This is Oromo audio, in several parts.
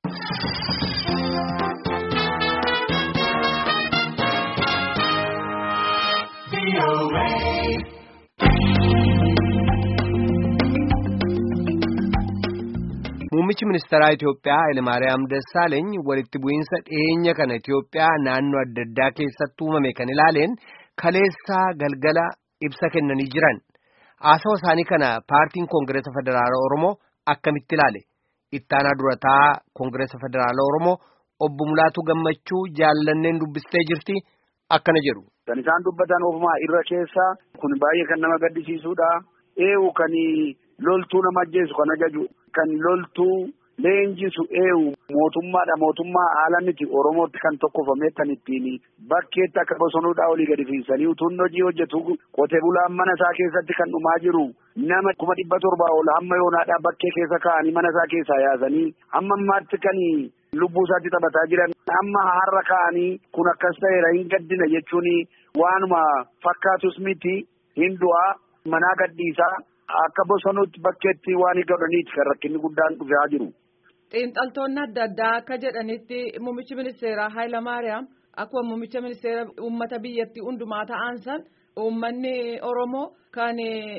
Muummichi ministeeraa Itoophiyaa Hayilemaariyaam Dassaaleeny walitti bu'iinsa dhiyeenya kana Itoophiyaa naannoo adda addaa keessatti uumame kan ilaaleen kaleessaa galgala ibsa kennanii jiran. Haasawa isaanii kana paartiin Koongireesa Federaalaa Oromoo akkamitti ilaale? Ittaanaa durataa Koongireesa Federaalaa Oromoo obbo Mulaatu Gammachuu jaallanneen dubbistee jirti akkana jedhu. Kan isaan dubbatan ofumaa irra keessa kun baay'ee kan nama gaddisiisudha. Eewu kan loltuu nama ajjeesu kan ajaju kan loltuu leenjisu eewu mootummaa haala miti Oromootti kan tokkofame kan ittiin bakkeetti akka bosonuudhaa olii gadi fiisanii utuun hojii hojjetu qotee bulaan mana isaa keessatti kan dhumaa jiru nama 700 ol hamma yoonaadhaa bakkee keessa kaa'anii mana isaa keessaa yaasanii hamma ammaatti kan lubbuu isaatti taphataa jiran amma har'a kaa'anii kun akkas ta'eera hin gaddina jechuun waanuma fakkaatus miti hin du'aa manaa gadhiisaa. Akka bosonuutti bakkeetti waan godhaniiti kan rakkinni guddaan dhufaa jiru. Xiinxaltoonni adda addaa akka jedhanitti muummichi ministeeraa Hayilamaariyaam akkuma muummicha ministeera uummata biyyattii hundumaa ta'an san uummanni Oromoo kan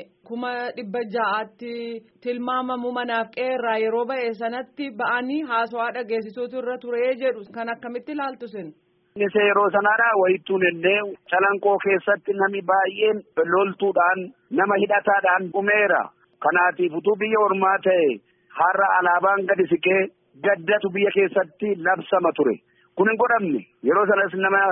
600,000tti tilmaamamu manaaf qeerraa yeroo ba'e sanatti ba'anii haasawaa dhageessisuutu irra turee jedhu kan akkamitti ilaaltu sin? Inni yeroo sanaadhaa wayittuun illee calanqoo keessatti namni baay'een loltuudhaan nama hidhataadhaan dhumeera. Kanaatiif utuu biyya ormaa ta'e har'a alaabaan gadi siqee gaddatu biyya keessatti labsama ture. Kun hin godhamne yeroo sanas nama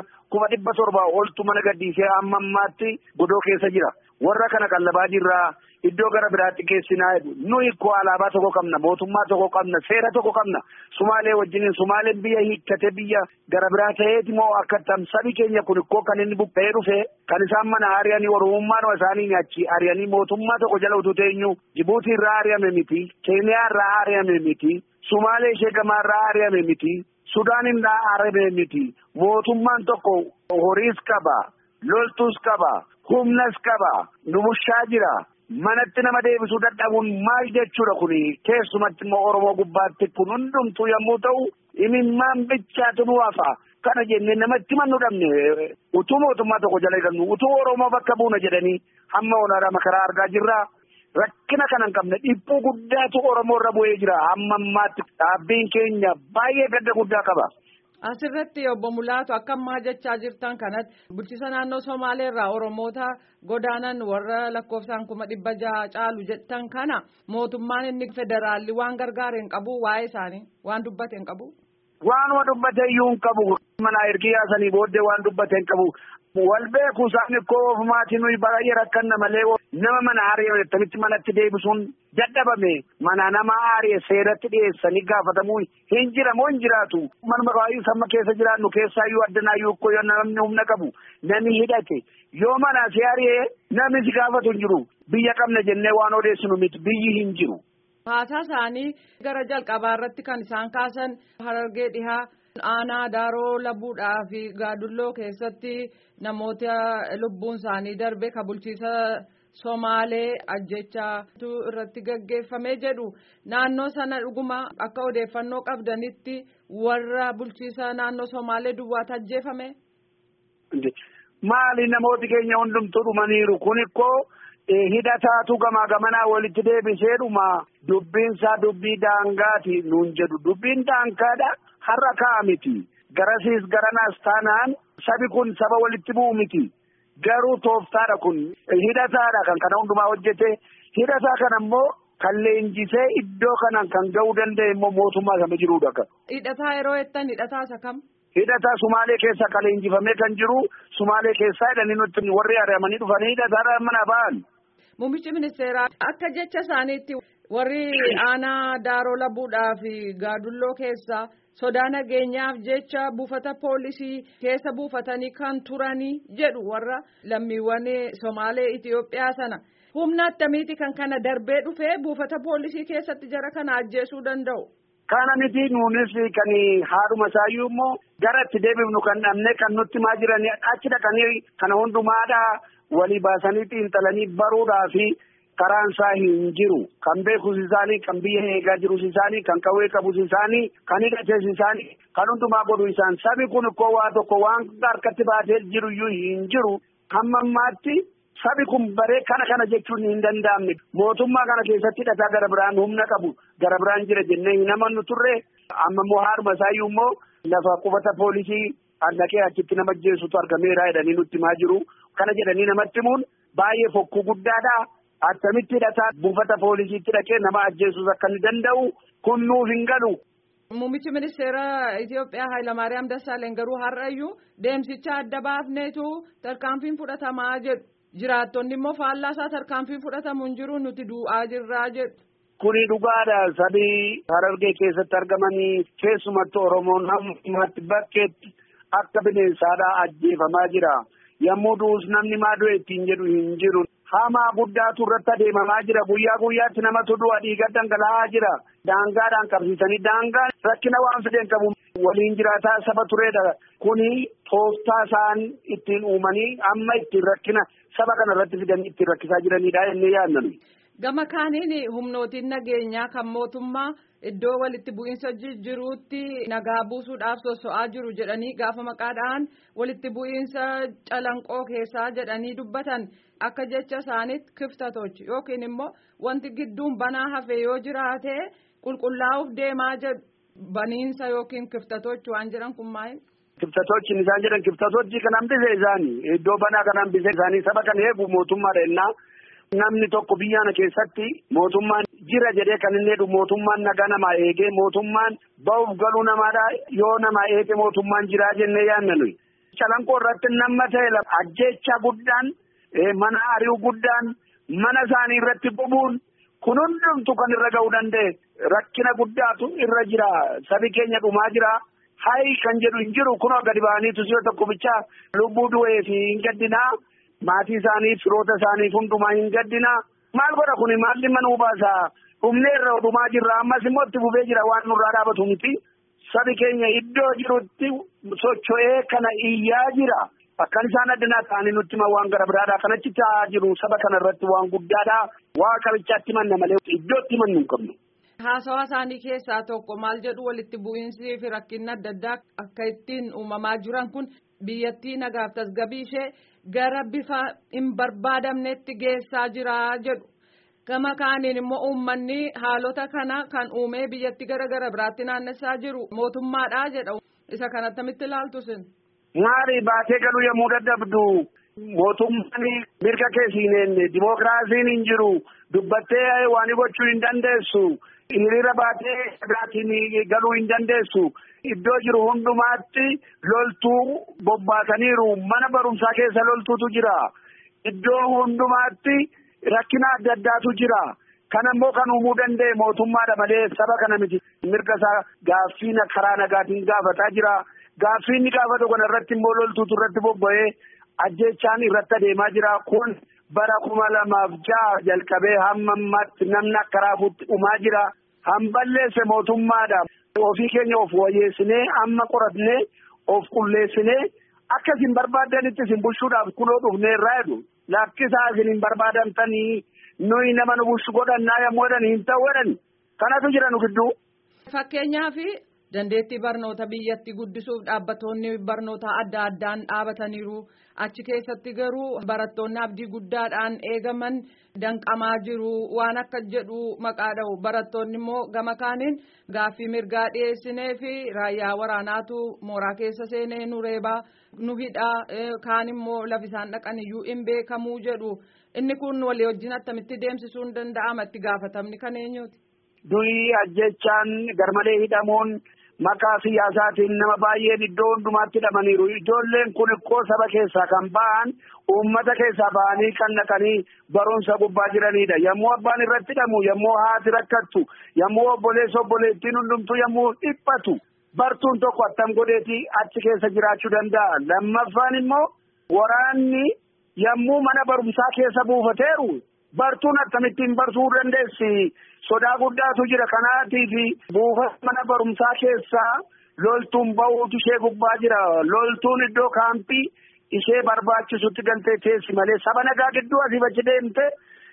700 oltu mana gadhiisee amma ammaatti godoo keessa jira. Warra kana qallabaa jirraa iddoo gara biraatti geessinaa jedhu nuyi koo alaabaa tokko qabna mootummaa tokko qabna seera tokko qabna Sumaalee wajjiniin Sumaaleen biyya hiikkate biyya gara biraa ta'eeti moo akka sabi keenya kun ikkoo kan inni buqqee dhufe kan isaan mana ari'anii oromummaan isaanii nyaachi ari'anii mootummaa tokko jala utuu teenyu Jibuutii irraa ari'ame miti Keeniyaa irraa ari'ame miti Sumaalee ishee gamaa irraa ari'ame miti Sudaan irraa ari'ame miti mootummaan tokko horiis qaba loltuus qaba humnas qaba nu bushaa jira. Manatti nama deebisuu dadhabuun maal jechuudha kuni keessumatti immoo Oromoo gubbaatti kun hundumtuu yommuu ta'u imimmaan bichaatu nu hafa kana jennee namatti mannu dhabne utuu mootummaa tokko jala eegannu utuu Oromoo bakka buuna jedhanii hamma onaadhaa makaraa argaa jirra rakkina kana hin qabne dhiphuu guddaatu Oromoo irra bu'ee jira hamma ammaatti dhaabbiin keenya baay'ee gadda guddaa qaba. Asirratti obbo Mulaatu akka ammaa jechaa jirtan kanatti bulchiisa naannoo Somaalee irraa Oromoota godaanan warra lakkoofsaan 600 caalu jettan kana mootummaan inni federaalli waan gargaare hin qabu waa'ee isaanii waan dubbate hin qabu. Waanuma dubbate iyyuu hin qabu mana ergi yaasanii booddee waan dubbate hin qabu. Wal beeku isaanii koo ofumaatiin nuyi baay'ee rakkanna malee nama mana ari'ee jettanitti manatti deebisuun dadhabame mana nama ari'ee seeratti dhiyeessanii gaafatamuu hin jiramoo hin jiraatu manuma baay'ee samma keessa jiraannu keessaayyuu addanaayyuu koo yoo namni humna qabu namni hidhate yoo mana si ari'ee namni si gaafatu hin jiru biyya qabna jennee waan odeessinu miti biyyi hin jiru. Haasaa isaanii gara jalqabaa irratti kan isaan kaasan Harargee dhihaa. Aanaa Daaroo Labuudhaa fi Gaadulloo keessatti namoota lubbuun isaanii darbe kan bulchiisa Somaalee ajjechaatu irratti gaggeeffamee jedhu naannoo sana dhuguma akka odeeffannoo qabdanitti warra bulchiisa naannoo Somaalee duwwaatu ajjeefame. Maali namooti keenya hundumtuu dhumaniiru kun ikkoo hidhataatu gamaa gamanaa walitti deebiseedhuma dubbiinsaa dubbii daangaati nuun jedhu dubbiin daangaadha. Har'a ka'a miti garasiis garanaas taanaan sabi kun saba walitti bu'u miti garuu tooftaadha kun hidhataadha kan kana hundumaa hojjete hidhataa kana immoo kan leenjisee iddoo kanaan kan ga'uu danda'e immoo mootummaa sama jiruudha. Hidhataa yeroo jettan hidhataa isa kam? Hidhataa Sumaalee keessa kan leenjifamee kan jiru Sumaalee keessaa jedhanii nutti warri ari'amanii dhufanii hidhataadhaan mana ba'an. Muummichi ministeeraa akka jecha isaaniitti warri aanaa Daaroo Labuudhaa fi Gaadulloo keessaa sodaa nageenyaaf jecha buufata poolisii keessa buufatanii kan turanii jedhu warra lammiiwwan Somaalee Itiyoophiyaa sana humna attamiiti kan kana darbee dhufee buufata poolisii keessatti jara kana ajjeesuu danda'u. Kana miti nuunis kan haadhuma isaayyuu immoo gara itti deebifnu kan dhabne kan nutti maa jiranii achi dhaqanii kana hundumaadhaa walii baasanii xiinxalanii baruudhaa fi karaan isaa hin jiru. Kan beekus isaanii, kan biyya eegaa jirus isaanii, kan qawwee qabus isaanii, kan hidhates isaanii, kan hundumaa godhu isaan. Sabi kun koo waa tokko waan harkatti baatee jiru iyyuu hin jiru. Hamma ammaatti sabi kun baree kana jechuun hin danda'amne. Mootummaa kana keessatti hidhataa gara biraan humna qabu gara biraan jira jennee hin amannu turre. Amma immoo haaruma isaayyuu immoo lafa qubata poolisii dhaqee achitti nama ajjeesutu argameera jedhanii nutti himaa jiru. Kana jedhanii namatti himuun baay'ee fokkuu guddaadha. Attamitti hidhataa buufata poolisiitti dhaqee nama ajjeesuus akka inni danda'u kun nuuf hin galu. Muummichi ministeera Itoophiyaa Hayilamaariyaam Dassaaleny garuu har'ayyuu deemsicha adda baafneetu tarkaanfiin fudhatamaa jedhu. Jiraattonni immoo faallaa isaa tarkaanfiin fudhatamu hin jiru nuti du'aa jirraa jedhu. Kuni dhugaadha. Sabii Harargee keessatti argamanii keessumattuu Oromoon hammatti bakkeetti akka bineensaadhaa ajjeefamaa jira. Yommuu du'us namni maa du'e ittiin jedhu hin jiru. Hamaa guddaatu irratti adeemamaa jira. Guyyaa guyyaatti namatu du'a dhiiga dhangala'aa jira. Daangaadhaan qabsiisanii daangaan rakkina waan fideen qabu waliin jiraataa saba tureedha. Kuni tooftaa isaan ittiin uumanii amma ittiin rakkina saba kana irratti fidanii ittiin rakkisaa jiranidha jennee yaadna. Gama kaaniin humnootiin nageenyaa kan mootummaa iddoo walitti bu'iinsa jiruutti nagaa buusuudhaaf sosso'aa jiru jedhanii gaafa maqaadhaan walitti bu'iinsa calanqoo keessaa jedhanii dubbatan akka jecha isaaniitti kiftatochi yookiin immoo wanti gidduun banaa hafe yoo jiraate qulqullaa'uuf deemaa jedhu baniinsa yookiin kiftatochi waan jedhan kun maali? Kiftatochi isaan jedhan kiftatochi kan hambise isaanii iddoo banaa kan hambise isaanii saba kan eegu mootummaadha ennaa. Namni tokko biyya kana keessatti mootummaan jira jedhee kan inni jedhu mootummaan nagaa namaa eegee mootummaan ba'uuf galuu namaadha yoo namaa eege mootummaan jiraa jennee yaadna nuyi. Calanqoo irratti nama ta'e ajjeechaa guddaan mana ari'uu guddaan mana isaanii irratti bobuun kun hundumtu kan irra ga'uu danda'e rakkina guddaatu irra jira sabi keenya dhumaa jira. Hayi kan jedhu hin jiru kunoo gadi ba'aniitu si'a tokko bichaa lubbuu du'ee fi hin gaddinaa. Maatii isaanii firoota isaanii hundumaa hin gaddina. Maal godha kuni maal dhimma nuu baasa? Dhumnee irra dhumaa jirra ammas immoo itti fufee jira waan nurraa dhaabatu miti. Sabi keenya iddoo jirutti socho'ee kana iyyaa jira. Akkan isaan addunyaa ta'anii nutti hima waan gara biraadha. Kanatti ta'aa jiru saba kana irratti waan guddaadha. Waa qabichaatti manna malee iddootti mannu hin qabnu. Haasawaa isaanii keessaa tokko maal jedhu walitti bu'iinsi fi rakkinni adda addaa akka ittiin uumamaa jiran kun biyyattii nagaaf tasgabbii ishee gara bifa hin barbaadamnetti geessaa jira jedhu. Gama kaaniin immoo uummanni haalota kana kan uumee biyyatti gara biraatti naannessaa jiru mootummaadha jedha. Isa kana akkamitti ilaaltu sin? Maali baatee galuu yommuu dadhabdu mootummaan mirga keessiineen dimookiraasiin hin jiru dubbattee waan gochuu hin dandeessu. Hiriira baatee sagaatiin galuu hin dandeessu. Iddoo jiru hundumaatti loltuu bobbaasaniiru. Mana barumsaa keessa loltuutu jira. Iddoo hundumaatti rakkina adda addaatu jira. Kana immoo kan uumuu danda'e mootummaadha malee saba kana miti. Mirga isaa gaaffii karaa nagaatiin gaafataa jira. Gaaffii inni gaafatu kana irratti immoo loltuutu irratti bobba'ee ajjeechaan irratti adeemaa jira. Kun bara 2006 jalqabee hamma ammaatti namni akka raafuutti dhumaa jira. Hamballeesse mootummaadha. Ofii keenya of wayyeessinee amma qoratnee of qulleessinee akka isin barbaadanitti isin bulchuudhaaf kunoo dhufnee irraa jedhu. Lakkisaa isin hin barbaadamtanii nuyi nama nu bulchu godhannaa yommuu jedhan hin ta'u jedhan. Kanatu jira nu gidduu. Fakkeenyaaf dandeettii barnoota biyyatti guddisuuf dhaabbattoonni barnoota adda addaan dhaabataniiru. Achi keessatti garuu barattoonni abdii guddaadhaan eegaman danqamaa jiru waan akka jedhu maqaa dha'u. Barattoonni immoo gama kaaniin gaaffii mirgaa dhiyeessinee fi raayyaa waraanaatu mooraa keessa seenee nu reebaa nu hidhaa kaan immoo lafi isaan dhaqan iyyuu hin beekamuu jedhu. Inni kun walii wajjin attamitti deemsisuu hin danda'ama itti gaafatamni kan eenyuuti? Du'i ajjechaan garmalee hidhamuun maqaa siyaasaatiin nama baay'een iddoo hundumaatti hidhamaniiru. Ijoolleen kun ikkoo saba keessaa kan ba'an uummata keessaa ba'anii kan dhaqanii barumsa gubbaa jiranidha. Yommuu abbaan irratti hidhamu, yommuu haati rakkattu, yommuu obboleettiin hundumtuu yommuu dhiphatu bartuun tokko attam godheeti achi keessa jiraachuu danda'a. Lammaffaan immoo waraanni yommuu mana barumsaa keessa buufateeru bartuun akkamittiin bartuu dandeessi? Sodaa guddaatu jira. Kanaatiif buufata mana barumsaa keessaa loltuun ba'uutu ishee gubbaa jira. Loltuun iddoo kaampii ishee barbaachisutti galtee teessi malee saba nagaa gidduu asii achi deemte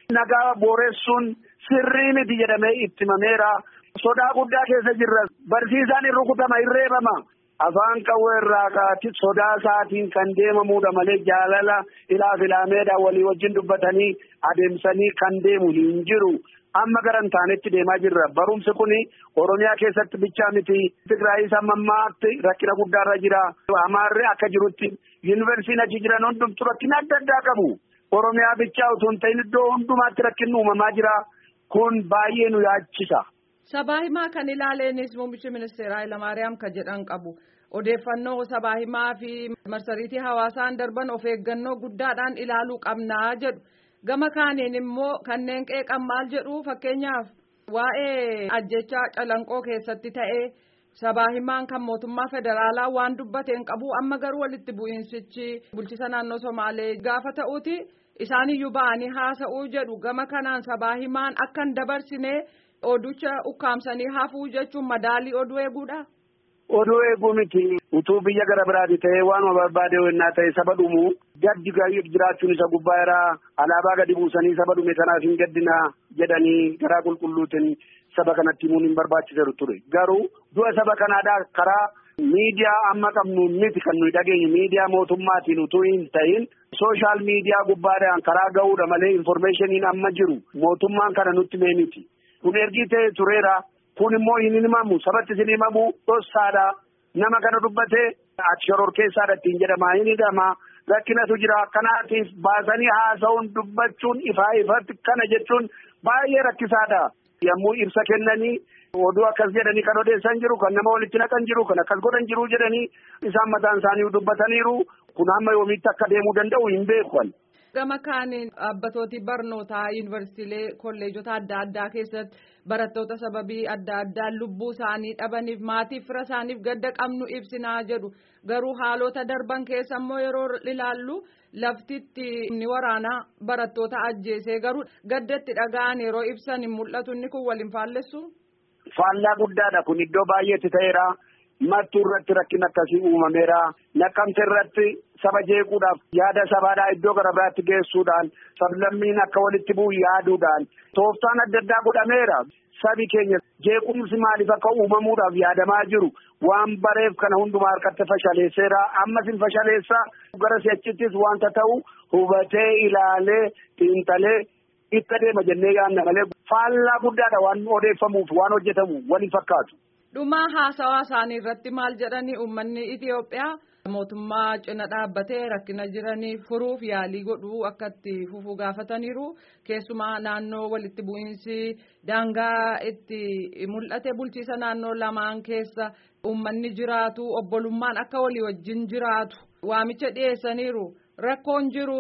nagaa booressuun sirrii miti jedhamee itti himameera. Sodaa guddaa keessa jirra. Barsiisaan rukutama, reebama. Afaan qawwee irraa kaati sodaa isaatiin kan deemamuudha malee jaalala ilaameedhaan walii wajjin dubbatanii adeemsanii kan deemu hin jiru. Amma garan taanetti deemaa jirra. Barumsi kuni Oromiyaa keessatti bichaa miti. Tigraayis ammaatti rakkina guddaarra jira. Amaarri akka jirutti yuunivarsiitiin achi jiran hundumtu rakkina adda addaa qabu. Oromiyaa bichaa utuu hin ta'in iddoo hundumaatti rakkinni uumamaa jira. Kun baay'ee nu yaachisa. Sabaa himaa kan ilaaleenis muummichi ministeeraa Hayilamaariyaam kan jedhan qabu. Odeeffannoo sabaa himaa fi marsariitii hawaasaan darban of eeggannoo guddaadhaan ilaaluu qabnaa jedhu. Gama kaaniin immoo kanneen qeeqan maal jedhu fakkeenyaaf waa'ee ajjechaa Calanqoo keessatti ta'ee sabaa himaan kan mootummaa federaalaa waan dubbateen qabu amma garuu walitti bu'iinsichi bulchiisa naannoo Somaalee gaafa ta'uuti isaaniyyuu ba'anii haasa'uu jedhu. Gama kanaan sabaa himaan akka hin dabarsinee oducha ukkaamsanii hafuu jechuun madaalii oduu eeguudha. Oduu eeguu miti utuu biyya gara biraati ta'ee waanuma barbaade wannaa ta'e saba dhumu gaddi jiraachuun isa gubbaa irraa alaabaa gadi buusanii saba dhume kanaaf hin gaddinaa jedhanii garaa qulqulluutiin saba kanatti himuun hin barbaachiseeru ture. Garuu du'a saba kanaadhaa karaa miidiyaa amma qabnu miti kan nuyi dhageenye miidiyaa mootummaatiin utuu hin ta'in sooshaal miidiyaa gubbaadhaan karaa ga'uudha malee infoormeeshiniin amma jiru mootummaan kana nutti mee miti. Kun ergi ta'e tureera. Kun immoo hin himamu sabatti hin himamu dhossaadha. Nama kana dubbatee ati shororkeessaadha ittiin jedhama hin hidhama rakkinatu jira. Kanaatiif baasanii haasa'uun dubbachuun ifatti kana jechuun baay'ee rakkisaadha. Yommuu ibsa kennanii oduu akkas jedhanii kan odeessan jiru kan nama walitti naqan jiru kan akkas godhan jiru jedhanii isaan mataan isaanii dubbataniiru. Kun hamma yoomiitti akka deemuu danda'u hin beekan. Gama kaaniin dhaabbattooti barnootaa yuunivarsiitiilee kolleejota adda addaa keessatti barattoota sababii adda addaa lubbuu isaanii dhabaniif maatiif fira isaaniif gadda qabnu ibsinaa jedhu. Garuu haalota darban keessa immoo yeroo ilaallu laftitti inni waraanaa barattoota ajjeesee garuu gaddatti dhaga'an yeroo ibsan hin mul'atu. Inni kun waliin faallessu? Faallaa guddaadha kun iddoo baay'eetti ta'eera. Mattuu irratti rakkina akkasii uumameera. Naqqamte irratti saba jeequudhaaf yaada sabaadhaa iddoo gara biraatti geessuudhaan sablammiin akka walitti bu'u yaaduudhaan tooftaan adda addaa godhameera. Sabi keenya jeequmsi maaliif akka uumamuudhaaf yaadamaa jiru waan bareef kana hundumaa harkatti fashaleesseera. Ammas hin fashaleessaa gara si'achittis wanta ta'u hubatee ilaalee xiinxalee itti adeema jennee yaadna malee faallaa guddaadha waan odeeffamuuf waan hojjetamu waliin fakkaatu. Dhumaa haasawaa isaanii irratti maal jedhanii uummanni Itiyoophiyaa mootummaa cina dhaabbatee rakkina jiranii furuuf yaalii godhuu akka itti fufuu gaafataniiru. Keessumaa naannoo walitti bu'iinsi daangaa itti mul'ate bulchiisa naannoo lamaan keessa uummanni jiraatu obbolummaan akka walii wajjin jiraatu waamicha dhiyeessaniiru. Rakkoon jiru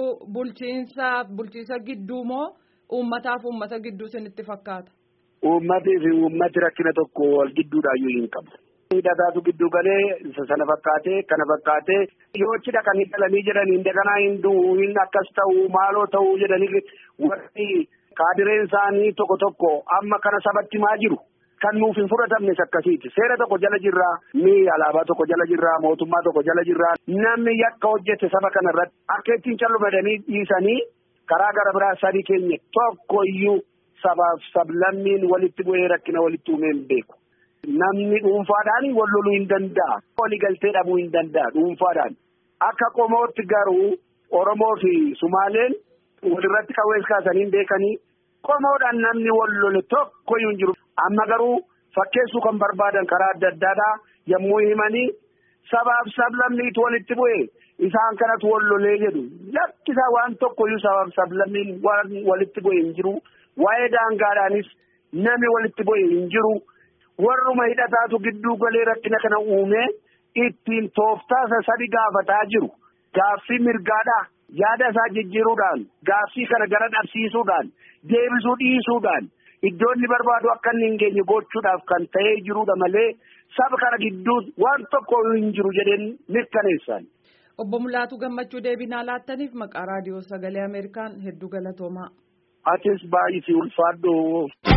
bulchiisa gidduu moo uummataaf uummata gidduu isinitti fakkaata? Uummatii fi uummati rakkina tokko wal gidduudhaayyuu hin qabu. Hidhataatu gidduu galee sana fakkaatee kana fakkaatee yoo cidha kan hidhalanii jedhanii daganaa hin du'u hin akkas ta'u maaloo ta'u jedhanii warri kaadireen isaanii tokko amma kana sabatti maa jiru. Kan nuuf hin fudhatamnes akkasiiti. Seera tokko jala jirraa, alaabaa tokko jala jirraa, mootummaa tokko jala jirraa. Namni yakka hojjete saba kana irratti akka ittiin callumadanii dhiisanii karaa gara biraa sadii keenya tokkoyyuu sabaaf sablammiin walitti bu'ee rakkina walitti uumee hin beeku. Namni dhuunfaadhaan wal loluu hin danda'a. Walii galtee dhabuu hin danda'a dhuunfaadhaan. Akka qomootti garuu Oromoo fi Sumaaleen walirratti qawwees kaasanii beekanii qomoodhaan namni wal lole tokkoyyuu hin jiru. Amma garuu fakkeessuu kan barbaadan karaa adda addaadhaa yommuu himanii sabaaf sablammiitu walitti bu'ee isaan kanatu wal lolee jedhu. Lakkisaa waan tokkoyyuu sabaaf sablammiin waan walitti bu'ee hin jiru. Waa'ee daangaadhaanis namni walitti bu'ee hin jiru. Warruma hidhataatu gidduu galee rakkina kana uumee ittiin tooftaa sadi gaafataa jiru. Gaaffii mirgaadhaa yaada isaa jijjiiruudhaan gaaffii kana gara dhabsiisuudhaan deebisuu dhiisuudhaan iddoo inni barbaadu akka inni hin geenye gochuudhaaf kan ta'ee jirudha malee saba kana gidduu waan tokko hin jiru jedheen mirkaneessan. Obbo Mulaatuu Gammachuu deebinaa laattaniif maqaa raadiyoo sagalee Ameerikaan hedduu galatoomaa. Atis baay'isii ulfaadhu.